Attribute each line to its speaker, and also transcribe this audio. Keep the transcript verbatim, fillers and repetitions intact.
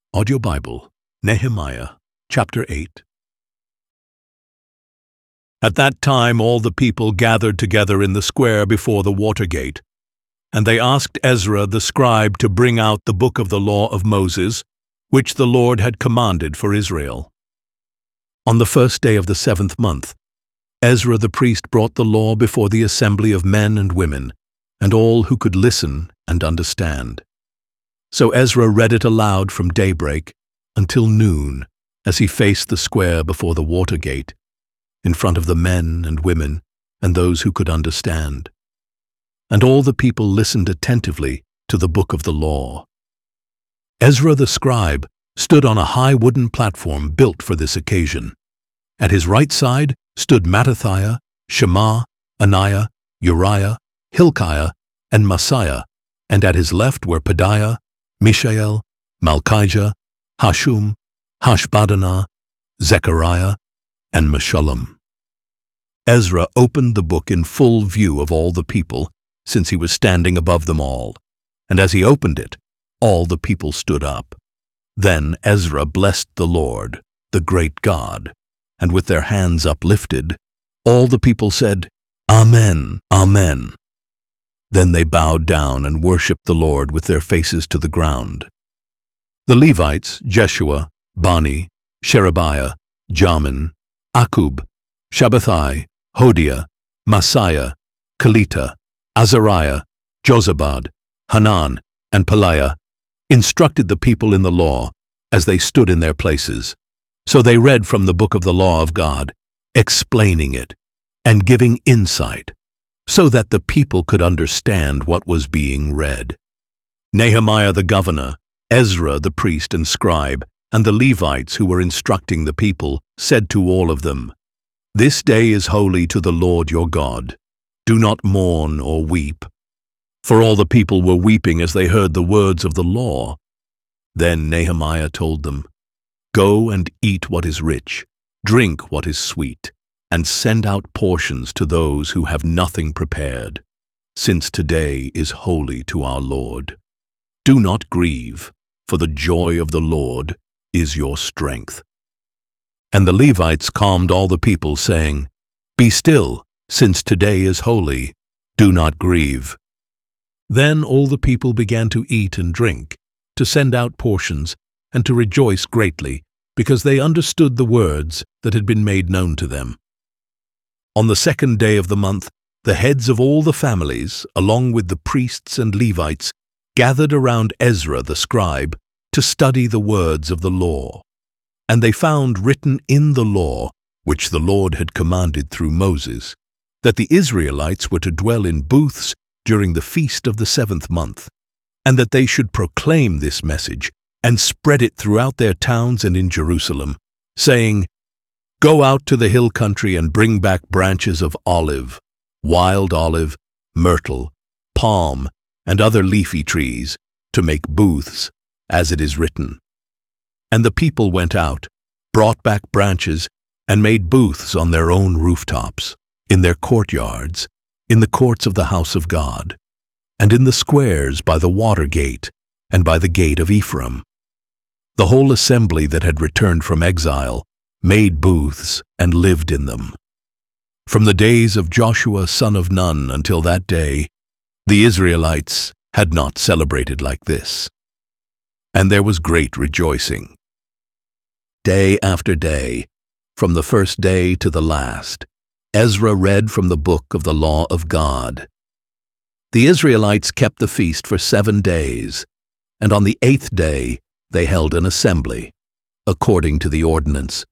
Speaker 1: Audio Bible, Nehemiah, chapter eight. At that time all the people gathered together in the square before the water gate, and they asked Ezra the scribe to bring out the book of the law of Moses, which the Lord had commanded for Israel. On the first day of the seventh month, Ezra the priest brought the law before the assembly of men and women, and all who could listen and understand. So Ezra read it aloud from daybreak until noon, as he faced the square before the water gate, in front of the men and women and those who could understand. And all the people listened attentively to the book of the law. Ezra the scribe stood on a high wooden platform built for this occasion. At his right side stood Mattithiah, Shema, Ananiah, Uriah, Hilkiah, and Maaseiah, and at his left were Pedaiah, Mishael, Malchijah, Hashum, Hashbaddanah, Zechariah, and Meshullam. Ezra opened the book in full view of all the people, since he was standing above them all, and as he opened it, all the people stood up. Then Ezra blessed the Lord, the great God, and with their hands uplifted, all the people said, Amen, Amen. Then they bowed down and worshipped the Lord with their faces to the ground. The Levites, Jeshua, Bani, Sherebiah, Jamin, Akkub, Shabbathai, Hodiah, Maaseiah, Kelita, Azariah, Jozabad, Hanan, and Pelaiah, instructed the people in the law as they stood in their places. So they read from the book of the law of God, explaining it and giving insight, so that the people could understand what was being read. Nehemiah the governor, Ezra the priest and scribe, and the Levites who were instructing the people said to all of them, This day is holy to the Lord your God. Do not mourn or weep. For all the people were weeping as they heard the words of the law. Then Nehemiah told them, Go and eat what is rich, drink what is sweet, and send out portions to those who have nothing prepared, since today is holy to our Lord. Do not grieve, for the joy of the Lord is your strength. And the Levites calmed all the people, saying, Be still, since today is holy. Do not grieve. Then all the people began to eat and drink, to send out portions, and to rejoice greatly, because they understood the words that had been made known to them. On the second day of the month, the heads of all the families, along with the priests and Levites, gathered around Ezra the scribe to study the words of the law. And they found written in the law, which the Lord had commanded through Moses, that the Israelites were to dwell in booths during the feast of the seventh month, and that they should proclaim this message and spread it throughout their towns and in Jerusalem, saying, Go out to the hill country and bring back branches of olive, wild olive, myrtle, palm, and other leafy trees, to make booths, as it is written. And the people went out, brought back branches, and made booths on their own rooftops, in their courtyards, in the courts of the house of God, and in the squares by the water gate, and by the gate of Ephraim. The whole assembly that had returned from exile made booths and lived in them. From the days of Joshua son of Nun until that day, the Israelites had not celebrated like this. And there was great rejoicing. Day after day, from the first day to the last, Ezra read from the book of the law of God. The Israelites kept the feast for seven days, and on the eighth day they held an assembly, according to the ordinance,